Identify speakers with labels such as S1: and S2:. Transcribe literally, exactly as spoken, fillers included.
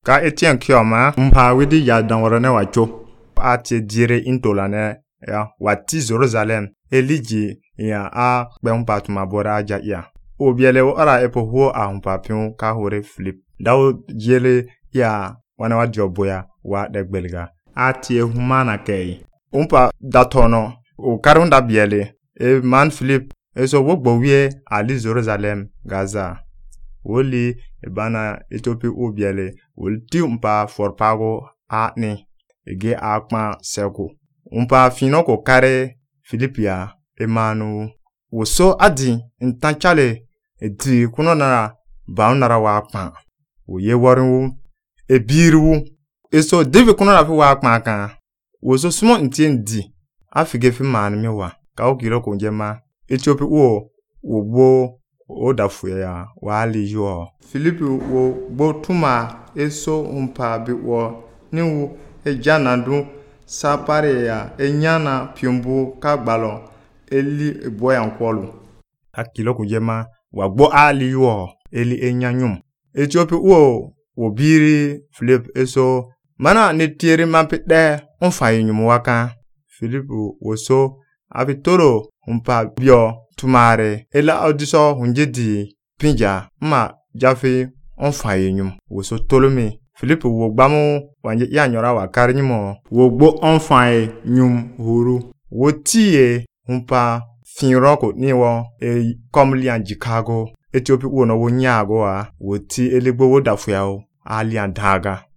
S1: Ka Etienne Kioma mpa widi ya danwarane wacho ati dire intolane ya wati Jerusalem eliji ya a gbeumpa tumabora aja ya obiele ora epo huo a humpa pion ka hore Philip dawo jele ya wana wa joboya wa degbelga ati humana kei umpa datono o karunda biele e man Philip eso wogbo wie ali Jerusalem Gaza woli bana Ethiopia obiele wolti umpa forpago a ni ege akma seko umpa fino ko kare Philipia emanu woso adi ntanchale edi kuno nara baunara wa akma oye waru ebiru eso devi kuno na fi wa akma kan woso sumo ntiendi afige fi man mewa ka okiro ko njema Ethiopia wo wo o dafu ya wali yo Philip wo bo tuma eso umpa bi wo niwu ejanadu sapare ya enyana piombo kagbalo eli eboya nkwolu akilo kujema wagbo ali yo eli enyanyum Ethiopia wo obiri Philip eso mana ne tiere mampede onfa yenyum waka Philip woso abitoro umpa bio tumare ela audiso hunjedi pinja ma jafe onfa yenyum woso tolome Philip wo gbamu wanje ya nyora wa karnyimo wo gbo onfa nyum huru wo tie umpa finroko niwo e komlian Chicago Ethiopia wo no wo nyago a wo ti elegbo wo dafuyao alian daga